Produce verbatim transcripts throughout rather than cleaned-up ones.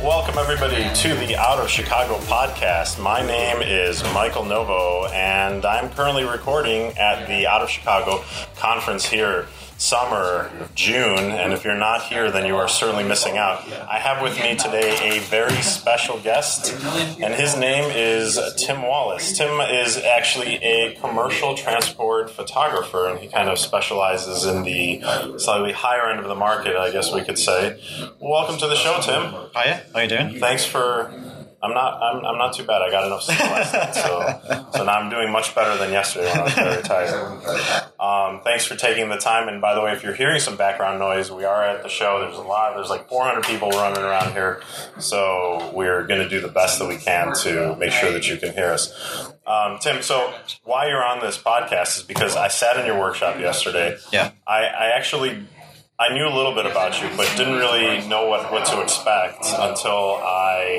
Welcome, everybody, to the Out of Chicago podcast. My name is Michael Novo, and I'm currently recording at the Out of Chicago conference here, summer of June, and if you're not here, then you are certainly missing out. I have with me today a very special guest, and his name is Tim Wallace. Tim is actually a commercial transport photographer, and he kind of specializes in the slightly higher end of the market, I guess we could say. Welcome to the show, Tim. Hiya, how you doing? Thanks for... I'm not. I'm, I'm not too bad. I got enough sleep last night, so so now I'm doing much better than yesterday when I was very tired. Um, thanks for taking the time. And by the way, if you're hearing some background noise, we are at the show. There's a lot. There's like four hundred people running around here, so we're going to do the best that we can to make sure that you can hear us. Um, Tim, so why you're on this podcast is because I sat in your workshop yesterday. Yeah. I, I actually. I knew a little bit about you, but didn't really know what, what to expect until I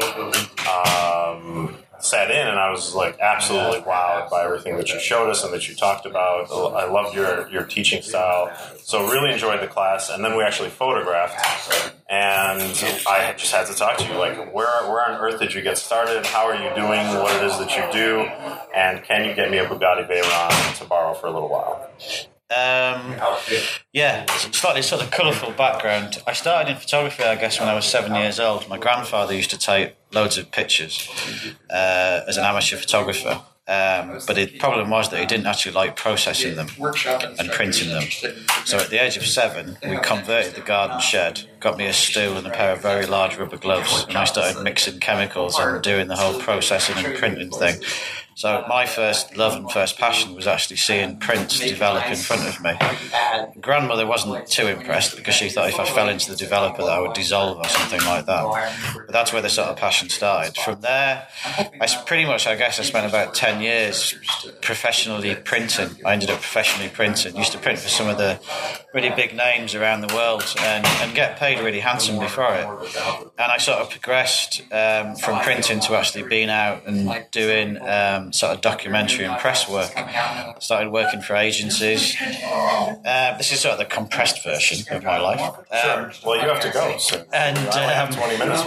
um, sat in, and I was like absolutely wowed by everything that you showed us and that you talked about. I loved your, your teaching style, so really enjoyed the class. And then we actually photographed, and I just had to talk to you. Like, where where on earth did you get started? How are you doing what it is that you do? And can you get me a Bugatti Veyron to borrow for a little while? Um, yeah, slightly sort of colourful background. I started in photography, I guess, when I was seven years old. My grandfather used to take loads of pictures uh, as an amateur photographer. Um, but the problem was that he didn't actually like processing them and printing them. So at the age of seven, we converted the garden shed, got me a stool and a pair of very large rubber gloves, and I started mixing chemicals and doing the whole processing and printing thing. So my first love and first passion was actually seeing prints develop in front of me. Grandmother wasn't too impressed because she thought if I fell into the developer that I would dissolve or something like that. But that's where the sort of passion started. From there, I pretty much, I guess I spent about ten years professionally printing. I ended up professionally printing. Used to print for some of the really big names around the world and, and get paid really handsomely for it. And I sort of progressed um, from printing to actually being out and doing um, sort of documentary and press work. Started working for agencies. Uh, this is sort of the compressed version of my life. Um, sure. Well, you have to go. So and I only have twenty minutes.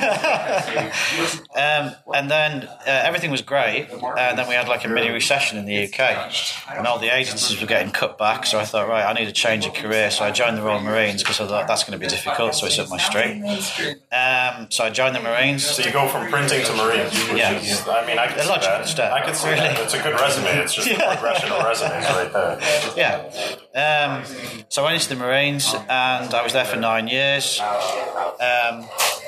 um, and then uh, everything was great. And then we had like a mini recession in the U K, and all the agencies were getting cut back. So I thought, right, I need to change a career. So I joined the Royal Marines because I thought that's going to be difficult. So it's up my street. Um, so I joined the Marines. So you go from printing to Marines. Yeah. Is, I mean, I could a see logical that. step. I could see really. that. It's a good resume. It's just Yeah. a progression of resumes right there. Yeah. Um, so I went into the Marines, and I was there for nine years. Um,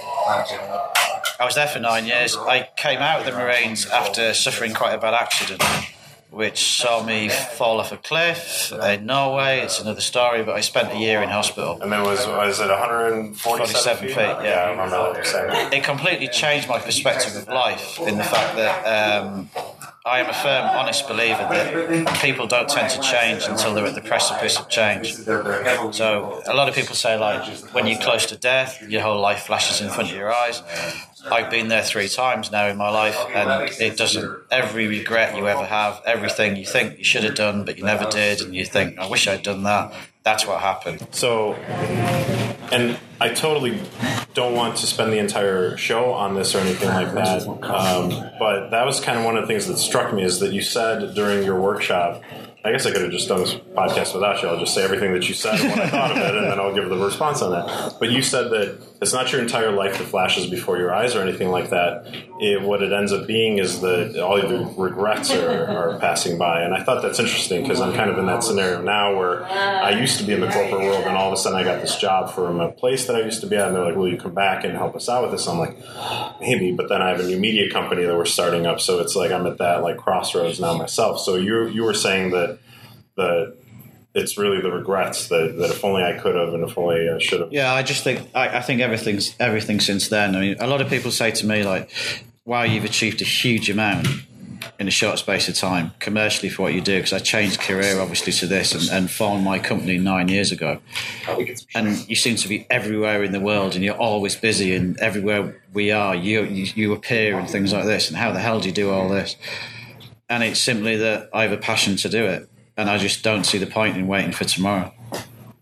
I was there for nine years. I came out of the Marines after suffering quite a bad accident, which saw me fall off a cliff in Norway. It's another story, but I spent a year in hospital. And then was was it one hundred forty-seven feet? Yeah. yeah, I remember that you saying. It completely changed my perspective of life in the fact that um, I am a firm, honest believer that people don't tend to change until they're at the precipice of change. So a lot of people say, like, when you're close to death, your whole life flashes in front of your eyes. I've been there three times now in my life, and it doesn't. Every regret you ever have, everything you think you should have done but you never did, and you think, I wish I'd done that, that's what happened. So, and I totally don't want to spend the entire show on this or anything like that, um, but that was kind of one of the things that struck me is that you said during your workshop, I guess I could have just done this podcast without you. I'll just say everything that you said and what I thought of it, and then I'll give the response on that. But you said that it's not your entire life that flashes before your eyes or anything like that. It, what it ends up being is that all of the regrets are, are passing by. And I thought that's interesting because I'm kind of in that scenario now where I used to be in the corporate world, and all of a sudden I got this job from a place that I used to be at, and they're like, will you come back and help us out with this? I'm like, maybe. But then I have a new media company that we're starting up, so it's like I'm at that like crossroads now myself. So you you were saying that that it's really the regrets that, that if only I could have and if only I should have. Yeah, I just think I, I think everything's everything since then. I mean, a lot of people say to me like, "Wow, you've achieved a huge amount in a short space of time commercially for what you do." Because I changed career obviously to this and, and formed my company nine years ago. And you seem to be everywhere in the world, and you're always busy, and everywhere we are, you you, you appear and things like this. And how the hell do you do all this? And it's simply that I have a passion to do it. And I just don't see the point in waiting for tomorrow.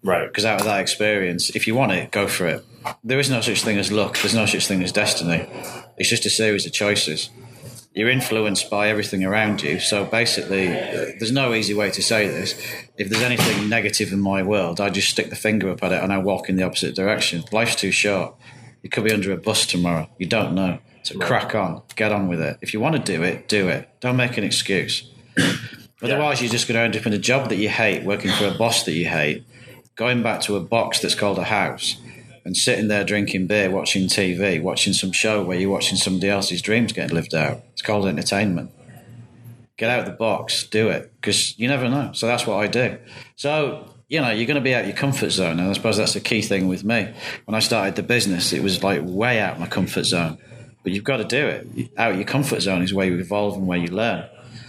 Right. Because out of that experience, if you want it, go for it. There is no such thing as luck. There's no such thing as destiny. It's just a series of choices. You're influenced by everything around you. So basically, there's no easy way to say this. If there's anything negative in my world, I just stick the finger up at it and I walk in the opposite direction. Life's too short. You could be under a bus tomorrow. You don't know. So crack on. Get on with it. If you want to do it, do it. Don't make an excuse. Otherwise, yeah. You're just going to end up in a job that you hate, working for a boss that you hate, going back to a box that's called a house, and sitting there drinking beer, watching T V, watching some show where you're watching somebody else's dreams getting lived out. It's called entertainment. Get out of the box, do it, because you never know. So that's what I do. So, you know, you're going to be out of your comfort zone, and I suppose that's the key thing with me. When I started the business, it was like way out of my comfort zone. But you've got to do it. Out of your comfort zone is where you evolve and where you learn.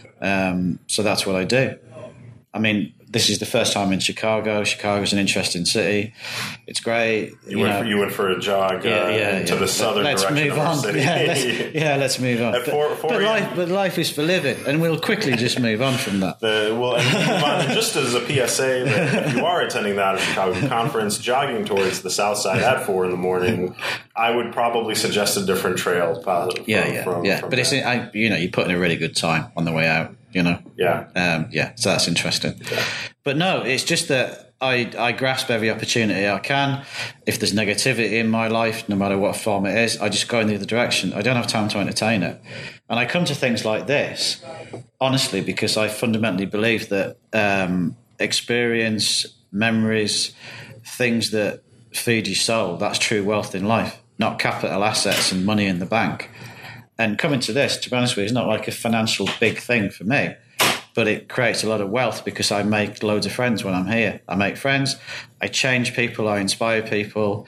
Um, so that's what I do. I mean, this is the first time in Chicago. Chicago's an interesting city. It's great. You, you went, know, for, you went for a jog uh, yeah, yeah, to yeah. the southern let's direction move of our on. city. Yeah, let's, yeah, let's move on. At four, four but, a m life, but life is for living, and we'll quickly just move on from that. The, well, and move on, and just as a P S A, that if you are attending that Chicago conference, jogging towards the south side at four in the morning, I would probably suggest a different trail. From, yeah, yeah, from, yeah. from but that. it's I, you know, you put in a really good time on the way out. You know. Yeah. Um, yeah. So that's interesting. Yeah. But no, it's just that I I grasp every opportunity I can. If there's negativity in my life, no matter what form it is, I just go in the other direction. I don't have time to entertain it. And I come to things like this, honestly, because I fundamentally believe that um, experience, memories, things that feed your soul, that's true wealth in life, not capital assets and money in the bank. And coming to this, to be honest with you, is not like a financial big thing for me, but it creates a lot of wealth because I make loads of friends when I'm here. I make friends, I change people, I inspire people.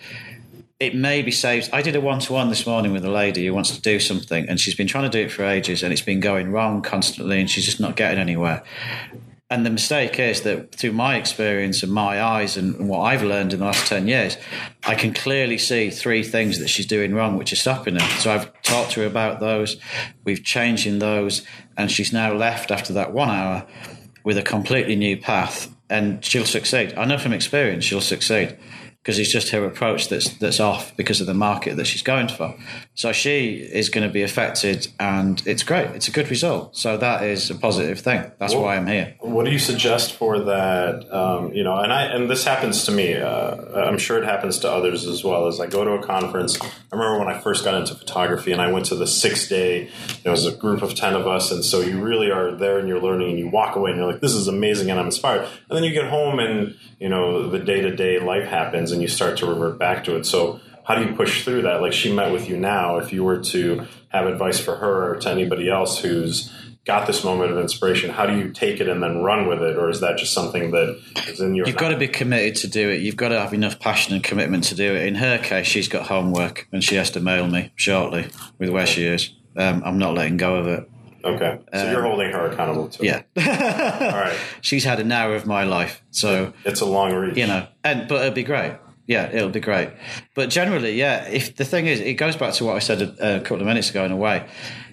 It maybe saves. I did a one-to-one this morning with a lady who wants to do something, and she's been trying to do it for ages, and it's been going wrong constantly, and she's just not getting anywhere. And the mistake is that through my experience and my eyes and what I've learned in the last ten years, I can clearly see three things that she's doing wrong, which are stopping her. So I've talked to her about those. We've changed in those. And she's now left after that one hour with a completely new path. And she'll succeed. I know from experience she'll succeed, because it's just her approach that's that's off because of the market that she's going for. So she is going to be affected, and it's great. It's a good result. So that is a positive thing. That's well, why I'm here. What do you suggest for that? Um, you know, and I and this happens to me. Uh, I'm sure it happens to others as well. As I go to a conference, I remember when I first got into photography, and I went to the six day. There was a group of ten of us, and so you really are there, and you're learning, and you walk away, and you're like, "This is amazing," and I'm inspired. And then you get home, and you know, the day to day life happens, and you start to revert back to it. So how do you push through that? Like, she met with you now. If you were to have advice for her or to anybody else who's got this moment of inspiration, how do you take it and then run with it? Or is that just something that is in your... You've got to be committed to do it. You've got to have enough passion and commitment to do it. In her case, she's got homework and she has to mail me shortly with where she is. Um, I'm not letting go of it. Okay. So um, you're holding her accountable to yeah. it. All right. She's had an hour of my life. So it's a long reach. You know, and but it'll be great. Yeah, it'll be great. But generally, yeah, if the thing is, it goes back to what I said a, a couple of minutes ago in a way.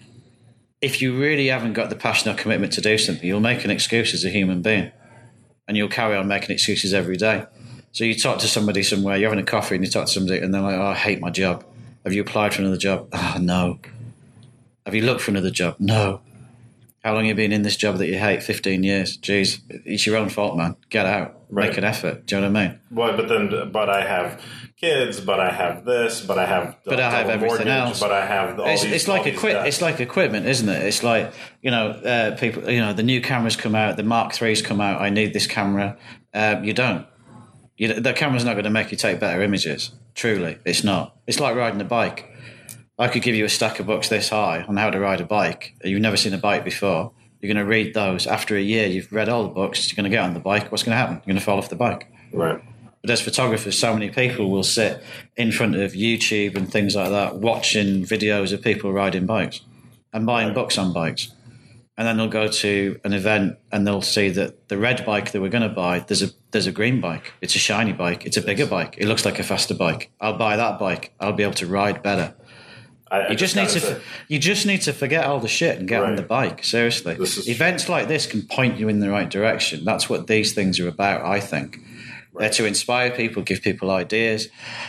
If you really haven't got the passion or commitment to do something, you'll make an excuse as a human being. And you'll carry on making excuses every day. So you talk to somebody somewhere, you're having a coffee and you talk to somebody and they're like, oh, I hate my job. Have you applied for another job? Oh, no. Have you looked for another job? No. How long have you been in this job that you hate? fifteen years. Jeez, it's your own fault, man. Get out. Right. Make an effort. Do you know what I mean? Well, but then, but I have kids, but I have this, but I have, but I have everything else. But I have all it's, these. It's like all equi- It's like equipment, isn't it? It's like, you know, uh, people. You know, the new cameras come out, the Mark threes come out. I need this camera. Uh, you don't. You, the camera's not going to make you take better images. Truly, it's not. It's like riding a bike. I could give you a stack of books this high on how to ride a bike. You've never seen a bike before. You're going to read those. After a year, you've read all the books. You're going to get on the bike. What's going to happen? You're going to fall off the bike. Right. But as photographers, so many people will sit in front of YouTube and things like that, watching videos of people riding bikes and buying right. books on bikes. And then they'll go to an event and they'll see that the red bike that we're going to buy, there's a there's a green bike. It's a shiny bike. It's a bigger bike. It looks like a faster bike. I'll buy that bike. I'll be able to ride better. I, I you just, just need to say. you just need to forget all the shit and get right. on the bike. Seriously, events like this can point you in the right direction. That's what these things are about, I think. They're to inspire people, give people ideas,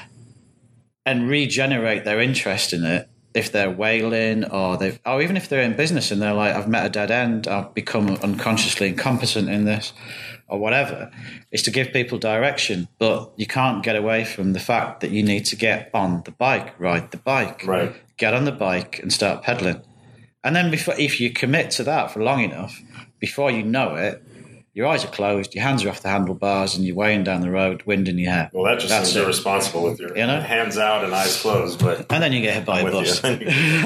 and regenerate their interest in it. If they're whaling, or they, or even if they're in business and they're like, I've met a dead end, I've become unconsciously incompetent in this, or whatever, is to give people direction. But you can't get away from the fact that you need to get on the bike, ride the bike, right. Get on the bike and start pedaling. And then before, if you commit to that for long enough, before you know it, your eyes are closed, your hands are off the handlebars, and you're weighing down the road, wind in your hair. Well, that just That's seems it. irresponsible with your you know? hands out and eyes closed. But and then you get hit by I'm a bus. You.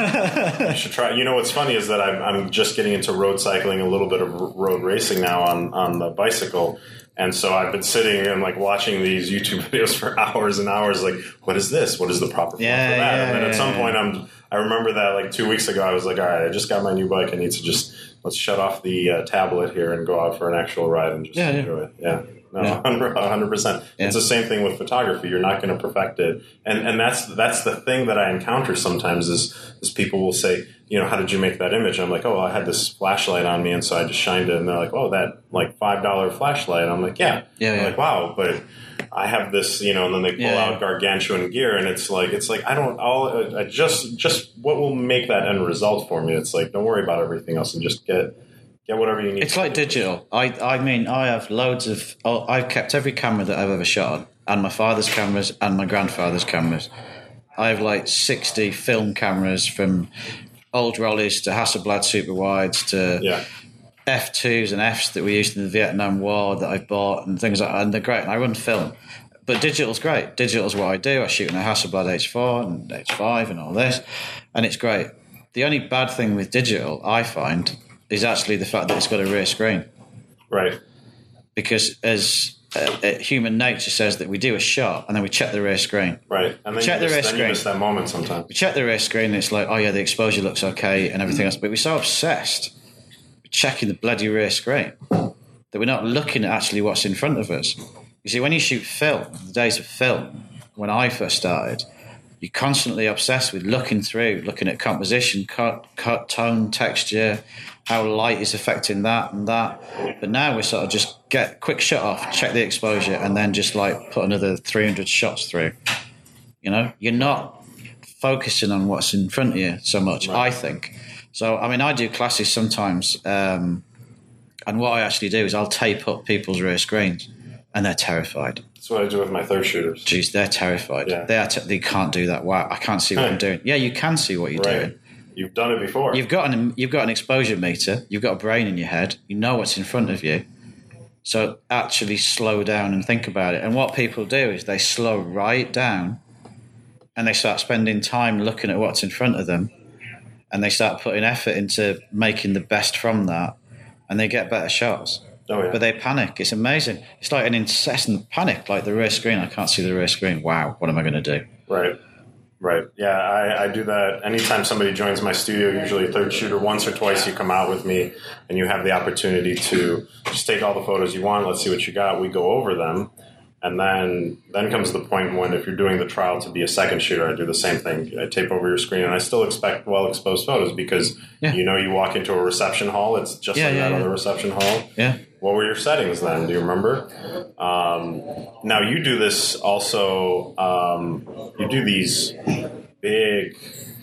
You should try. You know what's funny is that I'm, I'm just getting into road cycling, a little bit of road racing now on, on the bicycle. And so I've been sitting and like watching these YouTube videos for hours and hours. Like, what is this? What is the proper form yeah, for that? Yeah, and then yeah, at some yeah. point, I'm. I remember that like two weeks ago, I was like, all right, I just got my new bike. I need to just let's shut off the uh, tablet here and go out for an actual ride and just yeah, enjoy yeah. it. Yeah. No, yeah. one hundred percent. Yeah. It's the same thing with photography. You're not going to perfect it. And and that's that's the thing that I encounter sometimes is, is people will say, you know, how did you make that image? And I'm like, oh, well, I had this flashlight on me, and so I just shined it. And they're like, oh, that like five dollar flashlight. I'm like, yeah. Yeah, I'm yeah. like, wow, but I have this, you know, and then they pull Yeah, out yeah. gargantuan gear, and it's like, it's like, I don't, I'll, I just, just what will make that end result for me? It's like, don't worry about everything else and just get, get whatever you need. It's like digital. I, I mean, I have loads of, oh, I've kept every camera that I've ever shot on, and my father's cameras and my grandfather's cameras. I have like sixty film cameras from old Rollies to Hasselblad super wides to yeah. F twos and Fs that we used in the Vietnam War that I bought and things like that. And they're great. And I run film. But digital's great. Digital's what I do. I shoot in a Hasselblad H four and H five and all this. And it's great. The only bad thing with digital, I find, is actually the fact that it's got a rear screen. Right. Because as uh, uh, human nature says that we do a shot and then we check the rear screen. Right. And then, check you, the miss, rear then you screen. miss that moment sometimes. We check the rear screen and it's like, oh yeah, the exposure looks okay and everything else. But we're so obsessed with checking the bloody rear screen that we're not looking at actually what's in front of us. You see, when you shoot film, the days of film, when I first started, you're constantly obsessed with looking through, looking at composition, cut, cut, tone, texture, how light is affecting that and that. But now we sort of just get quick shut off, check the exposure, and then just like put another three hundred shots through. You know, you're not focusing on what's in front of you so much, right. I think. So, I mean, I do classes sometimes, um, and what I actually do is I'll tape up people's rear screens, and they're terrified. That's what I do with my third shooters. Jeez, they're terrified. Yeah. They are te- they can't do that. Wow, I can't see what I'm doing. Yeah, you can see what you're right. doing. You've done it before. You've got an you've got an exposure meter. You've got a brain in your head. You know what's in front of you. So actually slow down and think about it. And what people do is they slow right down, and they start spending time looking at what's in front of them, and they start putting effort into making the best from that, and they get better shots. Oh, yeah. But they panic. It's amazing. It's like an incessant panic, like the rear screen. I can't see the rear screen. Wow, what am I going to do? Right. Right. Yeah, I, I do that anytime somebody joins my studio, usually a third shooter, once or twice you come out with me and you have the opportunity to just take all the photos you want. Let's see what you got. We go over them. And then then comes the point when if you're doing the trial to be a second shooter, I do the same thing. I tape over your screen, and I still expect well-exposed photos because, yeah. you know, you walk into a reception hall. It's just yeah, like yeah, that yeah. other reception hall. Yeah. What were your settings then? Do you remember? Um, now, you do this also. Um, you do these big,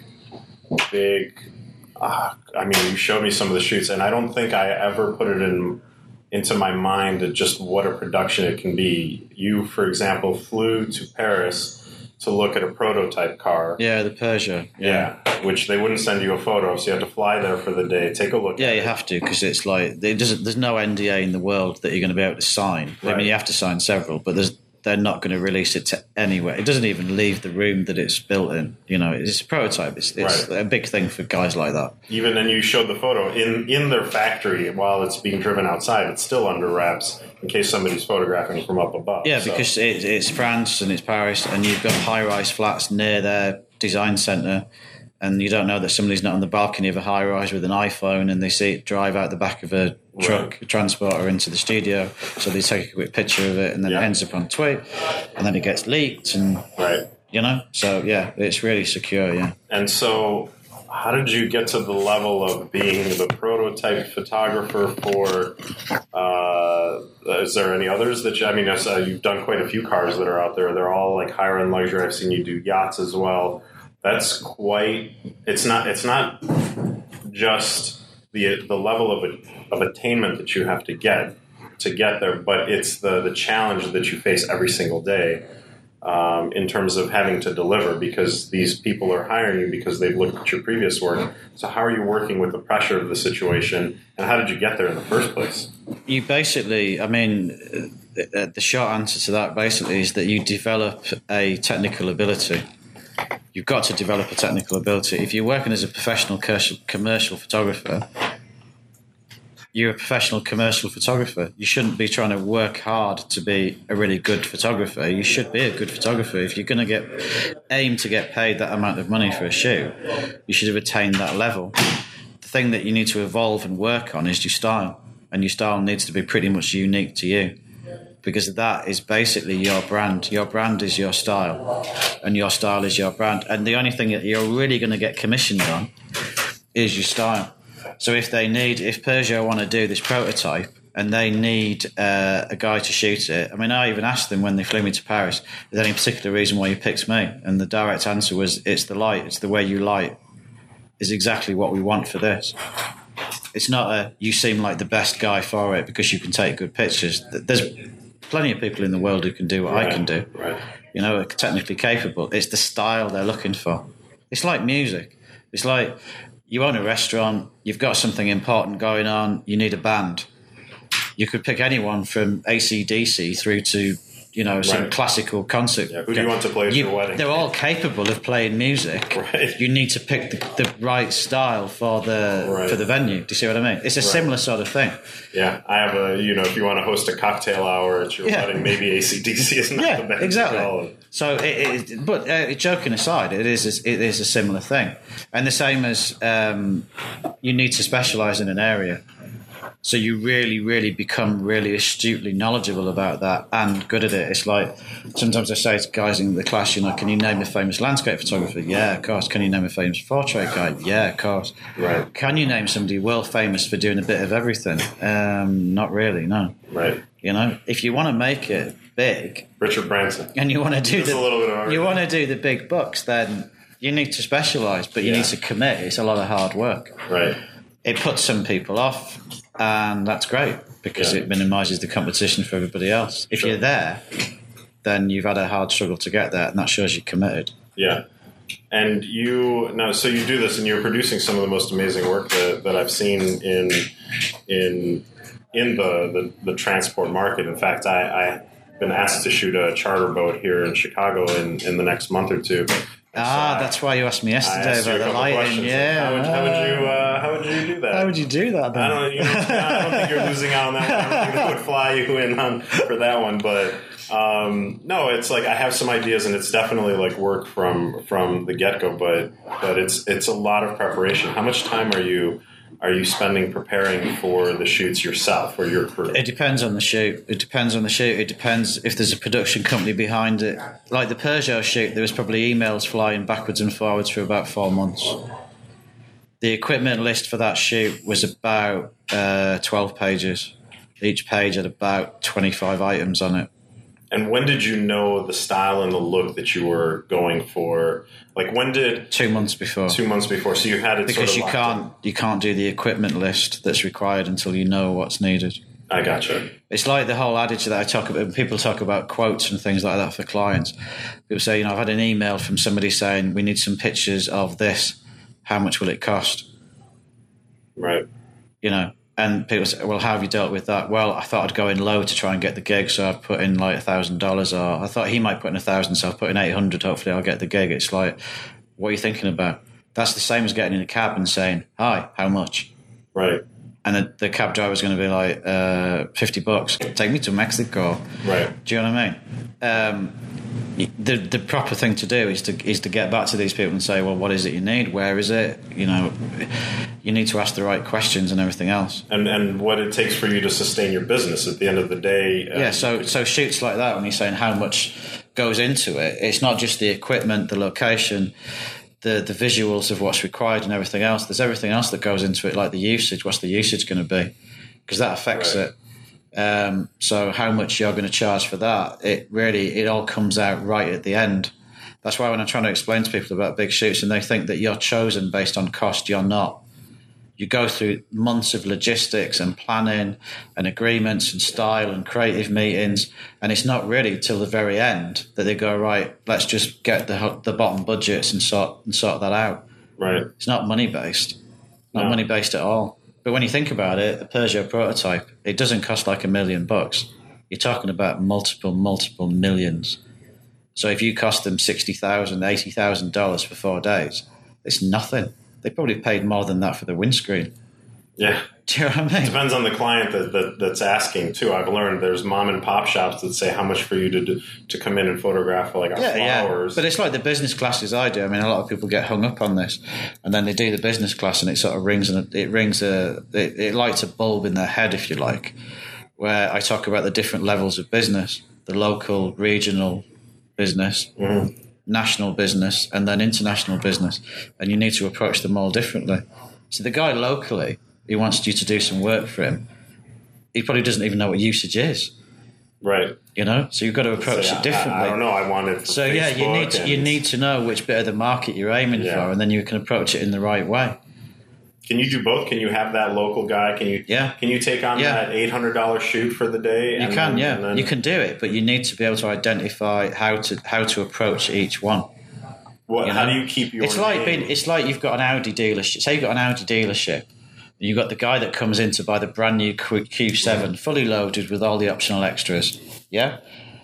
big... Uh, I mean, you showed me some of the shoots, and I don't think I ever put it in... into my mind at just what a production it can be. You, for example, flew to Paris to look at a prototype car. Yeah, the Peugeot. Yeah. yeah, which they wouldn't send you a photo of, so you had to fly there for the day, take a look yeah, at you it. have to, because it's like, it doesn't, there's no N D A in the world that you're going to be able to sign. Right. I mean, you have to sign several, but there's they're not going to release it to anywhere. It doesn't even leave the room that it's built in. You know, it's a prototype. It's, it's right. a big thing for guys like that. Even, and you showed the photo in, in their factory while it's being driven outside. It's still under wraps in case somebody's photographing from up above. Yeah, so. because it, it's France and it's Paris, and you've got high-rise flats near their design centre, and you don't know that somebody's not on the balcony of a high-rise with an iPhone, and they see it drive out the back of a truck, right. a transporter into the studio, so they take a quick picture of it, and then yeah. it ends up on tweet, and then it gets leaked, and right. you know, so yeah, it's really secure, yeah. And so, how did you get to the level of being the prototype photographer for uh, is there any others that you, I mean, uh, you've done quite a few cars that are out there. They're all like higher end luxury. I've seen you do yachts as well. That's quite. It's not. It's not just the the level of of attainment that you have to get to get there, but it's the the challenge that you face every single day. Um, in terms of having to deliver, because these people are hiring you because they've looked at your previous work. So how are you working with the pressure of the situation, and how did you get there in the first place? You basically, I mean, the, the short answer to that basically is that you develop a technical ability. You've got to develop a technical ability. If you're working as a professional commercial photographer, you're a professional commercial photographer. You shouldn't be trying to work hard to be a really good photographer. You should be a good photographer. If you're going to get aim to get paid that amount of money for a shoot, you should have attained that level. The thing that you need to evolve and work on is your style, and your style needs to be pretty much unique to you, because that is basically your brand. Your brand is your style, and your style is your brand. And the only thing that you're really going to get commissioned on is your style. So if they need, if Peugeot want to do this prototype and they need uh, a guy to shoot it, I mean, I even asked them when they flew me to Paris, is there any particular reason why you picked me? And the direct answer was, it's the light, it's the way you light, is exactly what we want for this. It's not a, you seem like the best guy for it because you can take good pictures. There's plenty of people in the world who can do what right, I can do. Right. You know, are technically capable. It's the style they're looking for. It's like music. It's like, you own a restaurant, you've got something important going on, you need a band. You could pick anyone from A C D C through to, you know, some right. classical concert. Yeah, who do you want to play at you, your wedding? They're all capable of playing music. Right. You need to pick the, the right style for the right. for the venue. Do you see what I mean? It's a right. similar sort of thing. Yeah, I have a, you know, if you want to host a cocktail hour at your yeah. wedding, maybe A C D C is not yeah, the best. Exactly. So, it, it, but uh, joking aside, it is a, it is a similar thing, and the same as um, you need to specialise in an area. So you really, really become really astutely knowledgeable about that and good at it. It's like, sometimes I say to guys in the class, you know, can you name a famous landscape photographer? Yeah, of course. Can you name a famous portrait guy? Yeah, of course. Right. Can you name somebody world famous for doing a bit of everything? Um, not really, no. Right. You know, if you want to make it big, Richard Branson, and you want to do Just the a little bit of you want to do the big bucks, then you need to specialise, but you yeah. need to commit. It's a lot of hard work. Right. It puts some people off, and that's great because yeah. it minimises the competition for everybody else. If sure. you're there, then you've had a hard struggle to get there, and that shows you're committed. Yeah. And you now, so you do this, and you're producing some of the most amazing work that, that I've seen in in in the, the, the transport market. In fact, I, I've been asked to shoot a charter boat here in Chicago in, in the next month or two. Ah, so that's I, why you asked me yesterday asked about the lighting. Yeah, how would, how would you uh, how would you do that? How would you do that? Then? I don't. You know, I don't think you're losing out on that one. I don't think that would fly you in on for that one. But um, no, it's like I have some ideas, and it's definitely like work from from the get go. But but it's it's a lot of preparation. How much time are you? Are you spending preparing for the shoots yourself or your crew? It depends on the shoot. It depends on the shoot. It depends if there's a production company behind it. Like the Peugeot shoot, there was probably emails flying backwards and forwards for about four months. The equipment list for that shoot was about uh, twelve pages. Each page had about twenty-five items on it. And when did you know the style and the look that you were going for? Like when did two months before? Two months before. So you had it because sort of you can't in. you can't do the equipment list that's required until you know what's needed. I gotcha. It's like the whole adage that I talk about. People talk about quotes and things like that for clients. People say, you know, I've had an email from somebody saying we need some pictures of this. How much will it cost? Right. You know. And people say, well, how have you dealt with that? Well, I thought I'd go in low to try and get the gig, so I'd put in like a thousand dollars, or I thought he might put in a thousand, so I'll put in eight hundred. Hopefully, I'll get the gig. It's like, what are you thinking about? That's the same as getting in a cab and saying, "Hi, how much?" Right. And the, the cab driver's going to be like, uh, fifty bucks. Take me to Mexico. Right. Do you know what I mean? Um, the the proper thing to do is to is to get back to these people and say, well, what is it you need? Where is it? You know, you need to ask the right questions and everything else. And and what it takes for you to sustain your business at the end of the day. Uh, yeah. So so shoots like that, when you're saying how much goes into it, it's not just the equipment, the location, the the visuals of what's required and everything else. There's everything else that goes into it, like the usage. What's the usage going to be? Because that affects right. it. Um, so how much you're going to charge for that, it really, it all comes out right at the end. That's why when I'm trying to explain to people about big shoots and they think that you're chosen based on cost, you're not. You go through months of logistics and planning and agreements and style and creative meetings, and it's not really till the very end that they go, right, let's just get the the bottom budgets and sort and sort that out. Right. It's not money based, not No. money based at all. But when you think about it, the Peugeot prototype, it doesn't cost like a million bucks. You're talking about multiple, multiple millions. So if you cost them sixty thousand dollars, eighty thousand dollars for four days, it's nothing. They probably paid more than that for the windscreen. Yeah. Do you know what I mean? Depends on the client that, that that's asking too. I've learned there's mom and pop shops that say how much for you to do, to come in and photograph like our Yeah, flowers. yeah. But it's like the business classes I do. I mean, a lot of people get hung up on this, and then they do the business class, and it sort of rings and it rings a it, it lights a bulb in their head, if you like, where I talk about the different levels of business: the local, regional business. Mm-hmm. National business, and then international business, and you need to approach them all differently. So the guy locally who wants you to do some work for him, he probably doesn't even know what usage is, Right. you know. So you've got to approach So, it differently. I, I don't know. I want it for so Facebook yeah, you need to, and- you need to know which bit of the market you're aiming Yeah. for, and then you can approach it in the right way. Can you do both? Can you have that local guy? Can you? Yeah. Can you take on Yeah. that eight hundred dollars shoot for the day? You and can, then, yeah, and then, you can do it, but you need to be able to identify how to how to approach each one. What, You how know? do you keep your? It's like name? being, it's like you've got an Audi dealership. Say you've got an Audi dealership. You've got the guy that comes in to buy the brand new Q seven, fully loaded with all the optional extras. Yeah?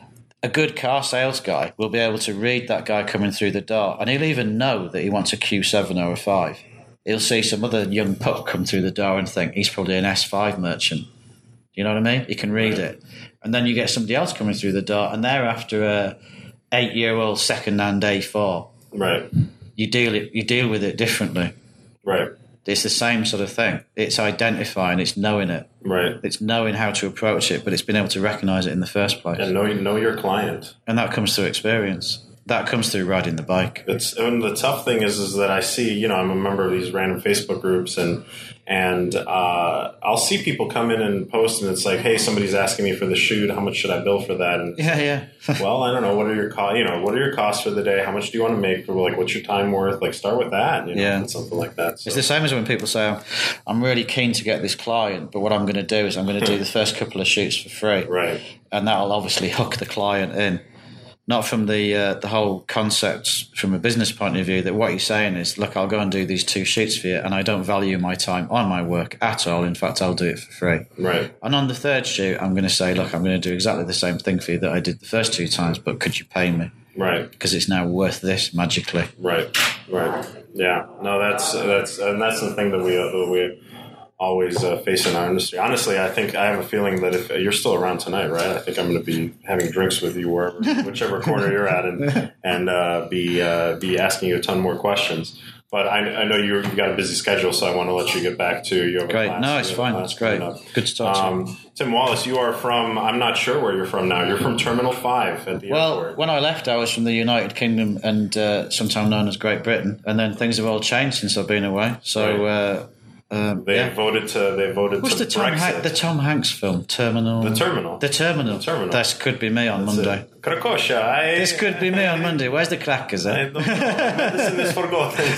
A good car sales guy will be able to read that guy coming through the door, and he'll even know that he wants a Q seven or a five. He'll see some other young pup come through the door and think he's probably an S five merchant. You know what I mean? He can read it. And then you get somebody else coming through the door, and they're after a eight-year-old second-hand A four. Right. You deal it. You deal with it differently. Right. It's the same sort of thing. It's identifying. It's knowing it. Right. It's knowing how to approach it, but it's been able to recognise it in the first place. And know know your client. And that comes through experience. That comes through riding the bike. It's and the tough thing is is that I see, you know, I'm a member of these random Facebook groups, and and uh, I'll see people come in and post, and it's like, hey, somebody's asking me for the shoot. How much should I bill for that? And Yeah, yeah. well, I don't know. What are your costs? You know, what are your costs for the day? How much do you want to make for? Like, what's your time worth? Like, start with that. You know, Yeah. something like that. So. It's the same as when people say, I'm really keen to get this client, but what I'm going to do is I'm going to do the first couple of shoots for free. Right. And that'll obviously hook the client in. Not from the uh, the whole concept from a business point of view, that what you're saying is, look, I'll go and do these two shoots for you, and I don't value my time on my work at all. In fact, I'll do it for free. Right. And on the third shoot, I'm going to say, look, I'm going to do exactly the same thing for you that I did the first two times, but could you pay me? Right. Because it's now worth this magically. Right. Right. Yeah. No, that's that's and that's the thing that we uh, that we always uh, face in our industry. Honestly, I think I have a feeling that if you're still around tonight, right? I think I'm going to be having drinks with you wherever, whichever corner you're at, and and uh, be uh, be asking you a ton more questions. But I, I know you're, you've got a busy schedule, so I want to let you get back to your Great. class. No, it's You have a fine. class It's great. coming up. Good to talk to you. Um, Tim Wallace, you are from, I'm not sure where you're from now. You're from Terminal five at the Well, airport. when I left, I was from the United Kingdom and uh, sometimes known as Great Britain, and then things have all changed since I've been away. So, uh, um, They yeah. voted to, they voted What's to the Tom, Brexit. Han- the Tom Hanks film, Terminal? The Terminal. The Terminal. The Terminal. This could be me on Monday. Krakosha, I... This could be me on Monday. Where's the crackers, I eh? don't know. Medicine is forgotten.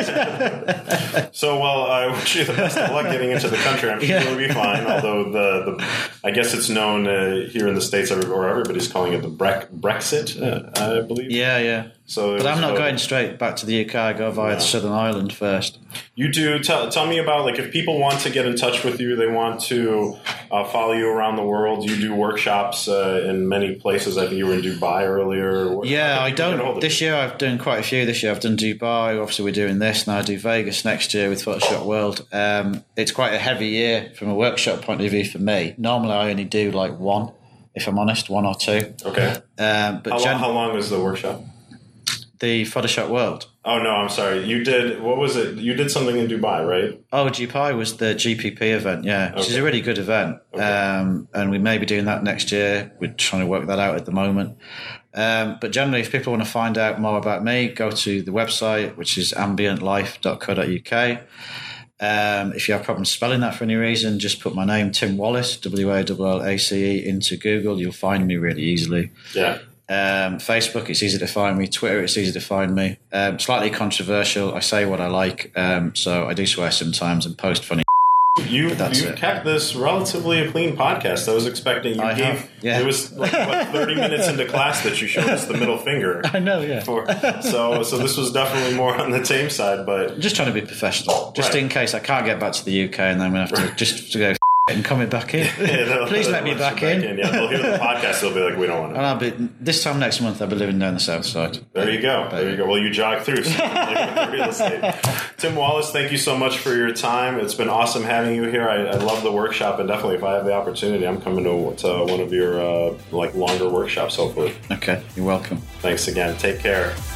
So, well, I wish you the best of luck getting into the country. I'm sure Yeah. you'll be fine. Although the, the I guess it's known uh, here in the States, or everybody's calling it the Bre- Brexit, uh, I believe. Yeah, yeah. So, it But was I'm not voted. going straight back to the U K. I go via No. the Southern Ireland first. You do. Tell, tell me about, like, if people want to get in touch with you, they want to uh, follow you around the world. You do workshops uh, in many places. I think you were in Dubai earlier. What- Yeah, how I can people get a hold don't. of This you? year I've done quite a few. This year I've done Dubai. Obviously, we're doing this now. I do Vegas next year with Photoshop World. Um, it's quite a heavy year from a workshop point of view for me. Normally, I only do like one, if I'm honest, one or two. Okay. Um, but How, gen- long, how long is the workshop? the Photoshop World. Oh, no, I'm sorry. You did, what was it? You did something in Dubai, right? Oh, Dubai was the G P P event, yeah, which is Okay. a really good event. Okay. Um, and we may be doing that next year. We're trying to work that out at the moment. Um, but generally, if people want to find out more about me, go to the website, which is ambient life dot co dot uk. Um, if you have problems spelling that for any reason, just put my name, Tim Wallace, W A L L A C E, into Google. You'll find me really easily. Yeah. Um, Facebook, it's easy to find me. Twitter, it's easy to find me. Um, slightly controversial. I say what I like, um, so I do swear sometimes and post funny. You you it. kept this relatively a clean podcast. I was expecting you I gave have, yeah. It was like what, thirty minutes into class that you showed us the middle finger. I know, yeah. For, so so this was definitely more on the tame side, but just trying to be professional, just right. in case I can't get back to the U K and then I'm gonna have to right. just to go. And coming back in. Yeah, please let me back, back in. in. Yeah, they'll hear the podcast. They'll be like, "We don't want to." And I'll be this time next month. I'll be living down the south side. There you go. There you go. Well, you jog through. So you can real estate. Tim Wallace, thank you so much for your time. It's been awesome having you here. I, I love the workshop, and definitely, if I have the opportunity, I'm coming to, to one of your uh, like longer workshops. Hopefully. Okay. You're welcome. Thanks again. Take care.